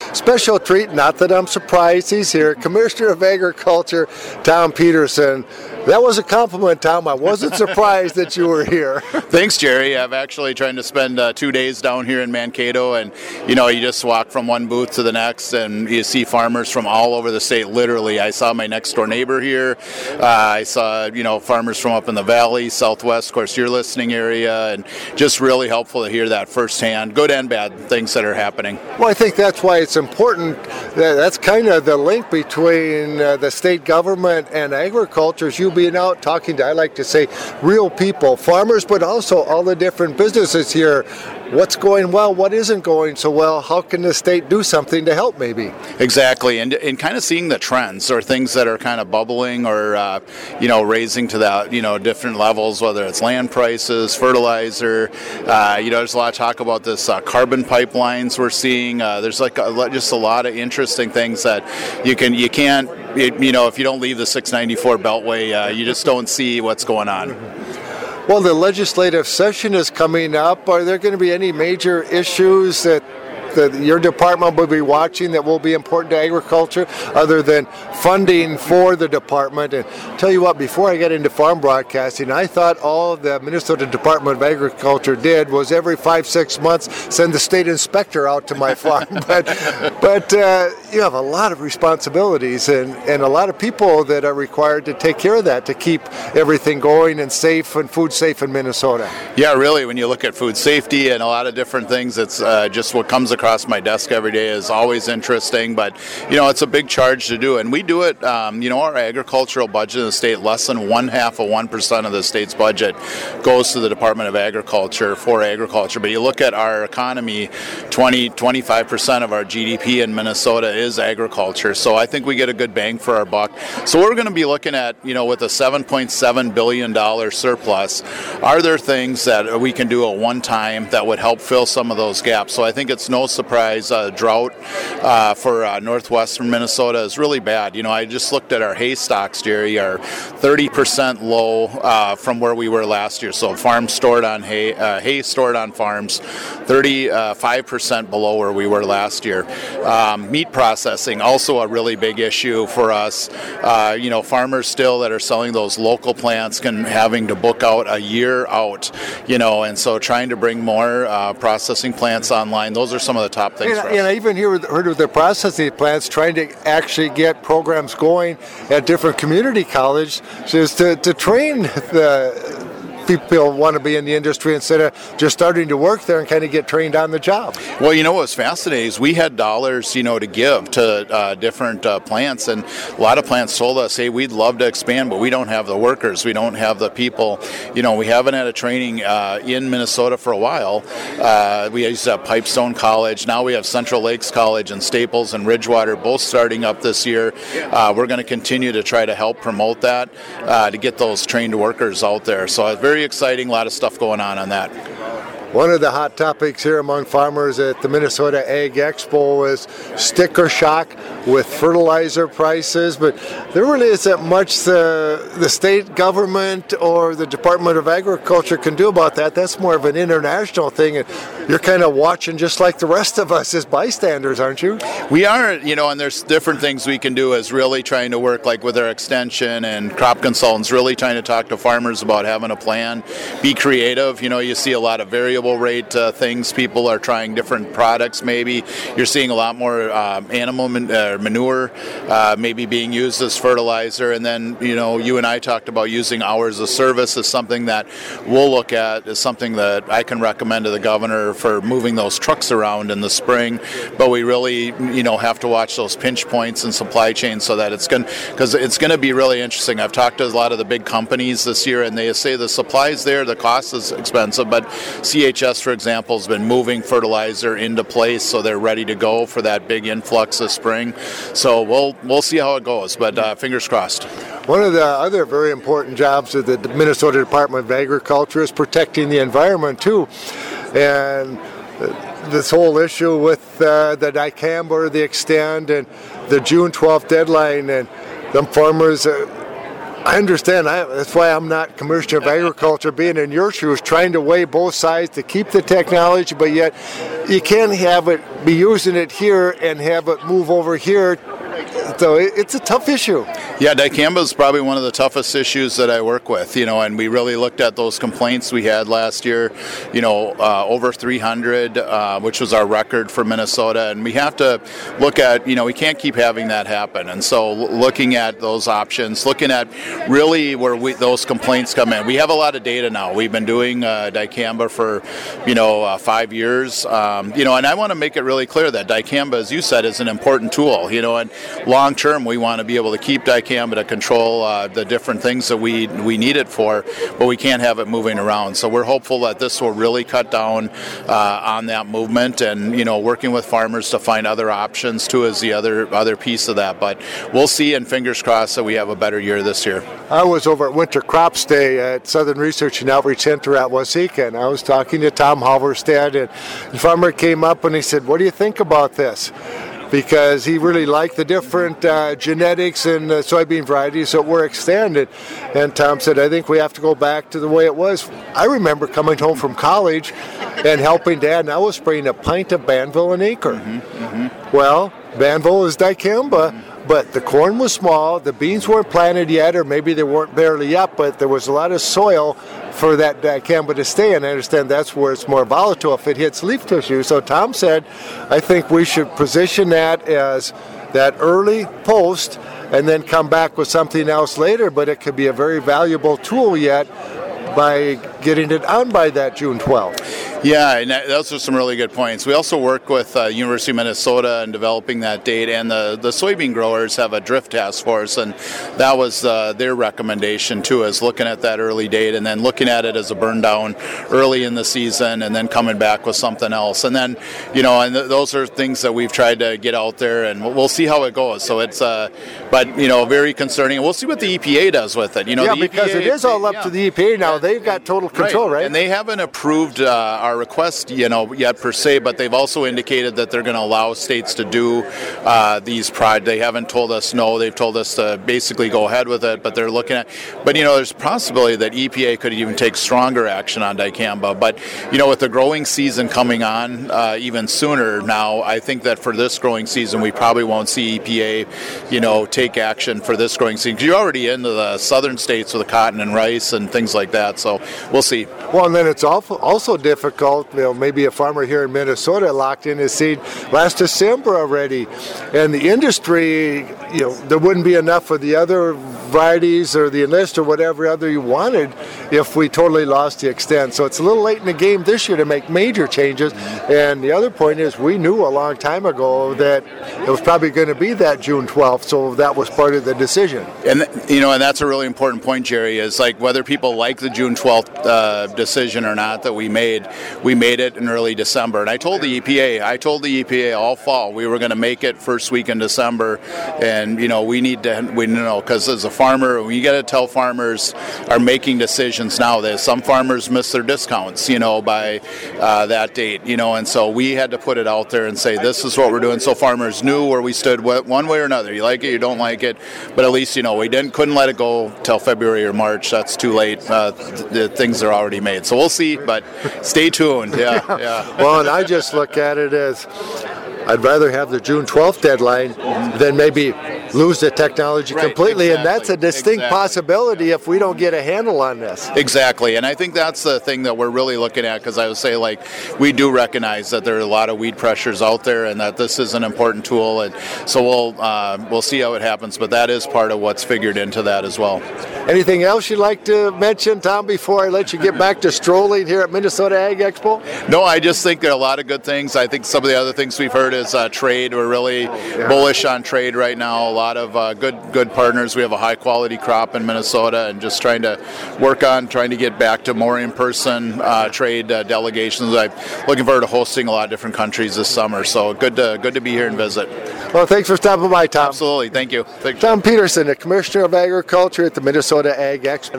special treat, not that I'm surprised he's here, Commissioner of Agriculture, Tom Peterson. That was a compliment, Tom. I wasn't surprised that you were here. Thanks, Jerry. I've actually trying to spend 2 days down here in Mankato, and you just walk from one booth to the next, and you see farmers from all over the state. Literally, I saw my next door neighbor here. I saw farmers from up in the valley, Southwest, of course, your listening area, and just really helpful to hear that firsthand, good and bad things that are happening. Well, I think that's why it's important. That's kind of the link between the state government and agriculture. Is you being out talking to, I like to say, real people, farmers, but also all the different businesses here. What's going well, what isn't going so well, how can the state do something to help maybe? Exactly, and kind of seeing the trends or things that are kind of bubbling or, raising to that, different levels, whether it's land prices, fertilizer, there's a lot of talk about this carbon pipelines we're seeing. There's just a lot of interesting things that you can't, if you don't leave the 694 Beltway, you just don't see what's going on. Well, the legislative session is coming up. Are there going to be any major issues that your department will be watching that will be important to agriculture other than funding for the department? And tell you what, before I got into farm broadcasting, I thought all the Minnesota Department of Agriculture did was every 5-6 months send the state inspector out to my farm. but you have a lot of responsibilities and a lot of people that are required to take care of that, to keep everything going and safe and food safe in Minnesota. Yeah, really, when you look at food safety and a lot of different things, it's just what comes across my desk every day is always interesting, but it's a big charge to do, and we do it. Our agricultural budget in the state, less than 0.5% of the state's budget goes to the Department of Agriculture for agriculture. But you look at our economy, 25% of our GDP in Minnesota is agriculture, so I think we get a good bang for our buck. So we're going to be looking at, with a $7.7 billion surplus, are there things that we can do at one time that would help fill some of those gaps? So I think it's no surprise drought for northwestern Minnesota is really bad. I just looked at our hay stocks, Jerry, are 30% low from where we were last year. So farms stored on hay stored on farms, 35% below where we were last year. Meat processing, also a really big issue for us. Farmers still that are selling those local plants having to book out a year out, and so trying to bring more processing plants online. Those are some of the top things for us. And I even heard of the processing plants trying to actually get programs going at different community colleges to train the people who want to be in the industry instead of just starting to work there and kind of get trained on the job. Well, what's fascinating is we had dollars, to give to different plants, and a lot of plants told us, hey, we'd love to expand, but we don't have the workers, we don't have the people. We haven't had a training in Minnesota for a while. We used to have Pipestone College, now we have Central Lakes College and Staples and Ridgewater both starting up this year. We're going to continue to try to help promote that to get those trained workers out there. So it's very exciting, a lot of stuff going on that. One of the hot topics here among farmers at the Minnesota Ag Expo is sticker shock with fertilizer prices, but there really isn't much the state government or the Department of Agriculture can do about that. That's more of an international thing, and you're kind of watching just like the rest of us as bystanders, aren't you? We are, and there's different things we can do as really trying to work like with our extension and crop consultants, really trying to talk to farmers about having a plan, be creative. You see a lot of variable rate things. People are trying different products maybe. You're seeing a lot more animal manure maybe being used as fertilizer. And then, you and I talked about using hours of service as something that we'll look at as something that I can recommend to the governor for moving those trucks around in the spring. But we really, have to watch those pinch points in supply chain so that because it's going to be really interesting. I've talked to a lot of the big companies this year, and they say the supply's there, the cost is expensive, but CHS, for example, has been moving fertilizer into place, so they're ready to go for that big influx this spring. So we'll see how it goes, but fingers crossed. One of the other very important jobs of the Minnesota Department of Agriculture is protecting the environment too, and this whole issue with the dicamba, the extend, and the June 12th deadline, and them farmers. I understand. That's why I'm not Commissioner of Agriculture, being in your shoes, trying to weigh both sides to keep the technology, but yet you can't have it be using it here and have it move over here. So it's a tough issue. Yeah, dicamba is probably one of the toughest issues that I work with, and we really looked at those complaints we had last year, over 300, which was our record for Minnesota, and we have to look at, we can't keep having that happen, and so looking at those options, looking at really where those complaints come in. We have a lot of data now. We've been doing dicamba for, 5 years, and I want to make it really clear that dicamba, as you said, is an important tool, and long term we want to be able to keep dicamba to control the different things that we need it for, but we can't have it moving around. So we're hopeful that this will really cut down on that movement, and working with farmers to find other options too is the other piece of that. But we'll see, and fingers crossed that we have a better year this year. I was over at Winter Crops Day at Southern Research and Outreach Center at Waseca, and I was talking to Tom Halverstad, and the farmer came up and he said, "What do you think about this?" Because he really liked the different genetics and soybean varieties that were extended. And Tom said, "I think we have to go back to the way it was." I remember coming home from college and helping Dad, and I was spraying a pint of Banville an acre. Well, Banville is dicamba, but the corn was small, the beans weren't planted yet, or maybe they weren't barely up, but there was a lot of soil for that dicamba to stay, and I understand that's where it's more volatile if it hits leaf tissue. So Tom said, I think we should position that as that early post and then come back with something else later, but it could be a very valuable tool yet by getting it on by that June 12th. Yeah, and those are some really good points. We also work with University of Minnesota in developing that date, and the soybean growers have a drift task force, and that was their recommendation too, is looking at that early date and then looking at it as a burn down early in the season and then coming back with something else. And then, and those are things that we've tried to get out there, and we'll see how it goes. So it's, very concerning. And we'll see what the EPA does with it. Because it is all up to the EPA now. They've got total control, right? And they haven't approved our request, yet per se, but they've also indicated that they're going to allow states to do these projects. They haven't told us no. They've told us to basically go ahead with it, but they're looking at. But there's a possibility that EPA could even take stronger action on dicamba. But with the growing season coming on even sooner now, I think that for this growing season we probably won't see EPA, take action for this growing season, because you're already into the southern states with the cotton and rice and things like that. So we'll see. Well, and then it's also difficult. Maybe a farmer here in Minnesota locked in his seed last December already, and the industry, there wouldn't be enough for the other varieties or the Enlist or whatever other you wanted if we totally lost the extent. So it's a little late in the game this year to make major changes. And the other point is, we knew a long time ago that it was probably going to be that June 12th, so that was part of the decision. And and that's a really important point, Jerry, is like whether people like the June 12th decision or not that we made it in early December. And I told the EPA all fall we were going to make it first week in December, and we need to because as a farmer, we got to tell farmers are making decisions now that some farmers miss their discounts by that date, and so we had to put it out there and say this is what we're doing, so farmers knew where we stood one way or another. You like it, you don't like it, but at least we couldn't let it go till February or March. That's too late. The things are already made, so we'll see, but stay tuned. Yeah. Well, and I just look at it as I'd rather have the June 12th deadline than maybe lose the technology completely, and that's a distinct possibility if we don't get a handle on this. Exactly, and I think that's the thing that we're really looking at, because I would say we do recognize that there are a lot of weed pressures out there and that this is an important tool, and so we'll see how it happens, but that is part of what's figured into that as well. Anything else you'd like to mention, Tom, before I let you get back to strolling here at Minnesota Ag Expo? No, I just think there are a lot of good things. I think some of the other things we've heard is trade. We're really bullish on trade right now. A lot of good partners. We have a high quality crop in Minnesota, and just trying to work on trying to get back to more in-person trade delegations. I'm looking forward to hosting a lot of different countries this summer. So good to be here and visit. Well, thanks for stopping by, Tom. Absolutely. Thank you. Tom Peterson, the Commissioner of Agriculture at the Minnesota Ag Expo.